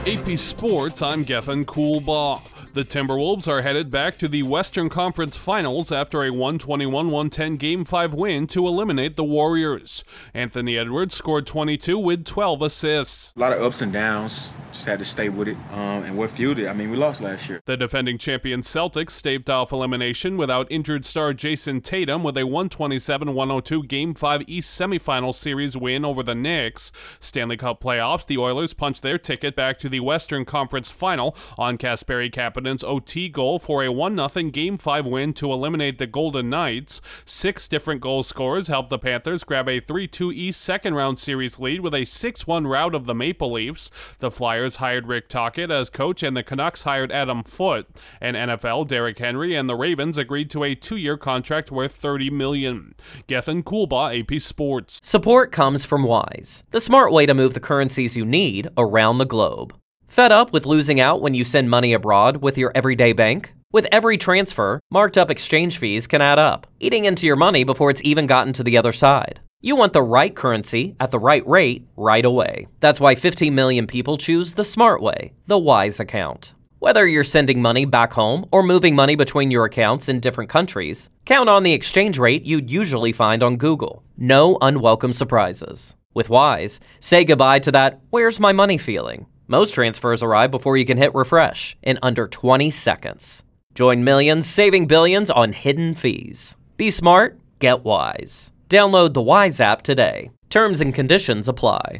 AP Sports, I'm Gethin Coolbaugh. The Timberwolves are headed back to the Western Conference Finals after a 121-110 Game 5 win to eliminate the Warriors. Anthony Edwards scored 22 with 12 assists. A lot of ups and downs. Just had to stay with it. And what fueled it? We lost last year. The defending champion Celtics staved off elimination without injured star Jason Tatum with a 127-102 Game 5 East semifinal series win over the Knicks. Stanley Cup playoffs, the Oilers punched their ticket back to the Western Conference Final on Kasperi Kapanen's OT goal for a 1-0 Game 5 win to eliminate the Golden Knights. 6 different goal scorers helped the Panthers grab a 3-2 East second-round series lead with a 6-1 rout of the Maple Leafs. The Flyers hired Rick Tocchet as coach, and the Canucks hired Adam Foote. And NFL, Derrick Henry and the Ravens agreed to a 2-year contract worth $30 million. Gethin Coolbaugh, AP Sports. Support comes from Wise, the smart way to move the currencies you need around the globe. Fed up with losing out when you send money abroad with your everyday bank? With every transfer, marked up exchange fees can add up, eating into your money before it's even gotten to the other side. You want the right currency at the right rate right away. That's why 15 million people choose the smart way, the Wise account. Whether you're sending money back home or moving money between your accounts in different countries, count on the exchange rate you'd usually find on Google. No unwelcome surprises. With Wise, say goodbye to that "where's my money" feeling. Most transfers arrive before you can hit refresh in under 20 seconds. Join millions saving billions on hidden fees. Be smart, get Wise. Download the Wise app today. Terms and conditions apply.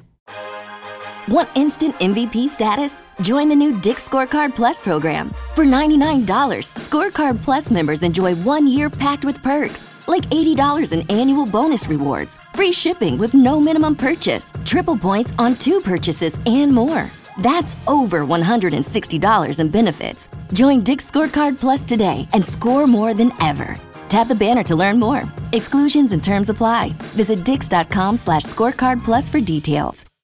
Want instant MVP status? Join the new Dick's Scorecard Plus program. For $99, Scorecard Plus members enjoy 1 year packed with perks, like $80 in annual bonus rewards, free shipping with no minimum purchase, triple points on 2 purchases, and more. That's over $160 in benefits. Join Dick's Scorecard Plus today and score more than ever. Tap the banner to learn more. Exclusions and terms apply. Visit dix.com/scorecard plus for details.